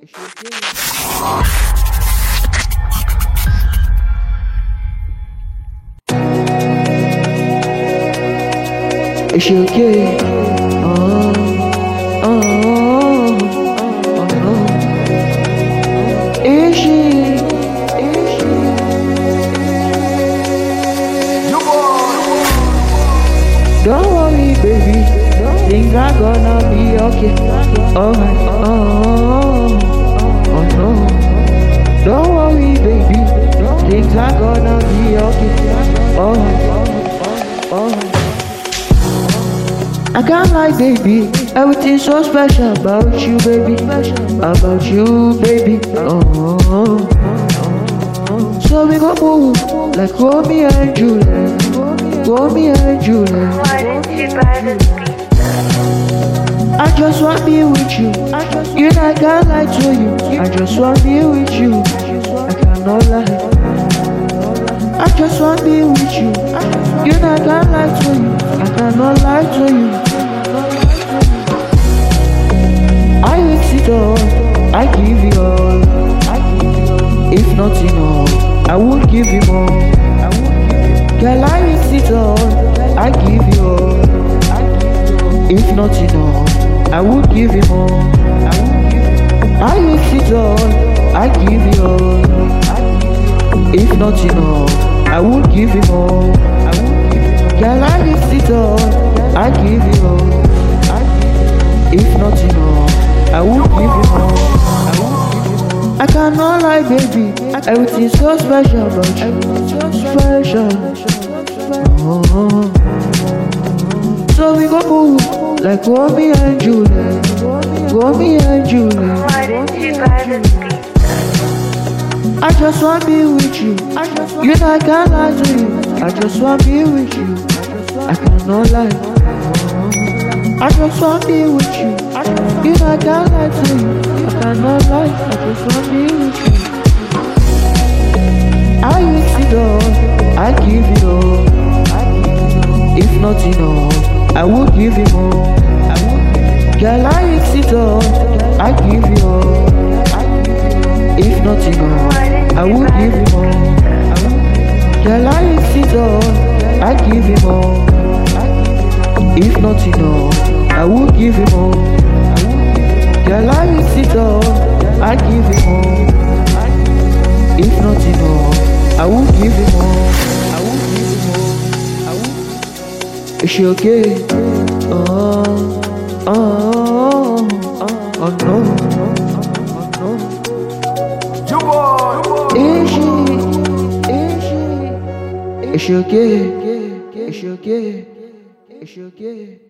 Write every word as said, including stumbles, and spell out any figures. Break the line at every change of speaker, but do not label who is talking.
Is she okay? Oh, oh, oh, oh, oh. Is she? Is she? Don't worry, baby. Things are gonna be okay. Alright. Oh, oh no. Don't worry, baby. Things are gonna be okay. Alright. Alright. I can't lie, baby. Everything's so special about you, baby. About you, baby. Oh. So we gon' move like Romeo and Juliet. Romeo and Juliet.
Why didn't you buy this pizza?
I just want be with you. You know I can't lie to you. I just want be with you. I cannot lie. I just want be with you. You know I can't lie to you. I cannot lie to you. I mix it all. I give you all. If nothing all, I would give you more. Girl, I mix it all. I give you all. If nothing all, I would give you more. I mix it all. I give you all. If nothing all, I would give you more. Girl, I mix it all. I give you all. If nothing all, I would give you more. I cannot lie, baby. Everything's so special about you. So special. Oh. So we go move like Romeo and Juliet. Romeo and Juliet.
Why didn't you buy this pizza?
I just want be with you. You know I can't lie to you. I just want be with you. I cannot lie. I just want be with you. You know I can't lie to you. I cannot lie. I just want be with you. I mix it all. I give it all. If nothing all, I would give you more. Girl, I mix it all. I give you all. If nothing all, I would give you more. Girl, I mix it all. I give you more. If nothing all, I would give you more. Girl, I mix it all. I give you more. If nothing all, I would give you more. I would give you more. I would. Is she okay? Oh, oh, oh, oh, oh no, oh no. Is she? Is she? Is she okay? Is she okay? Is she okay?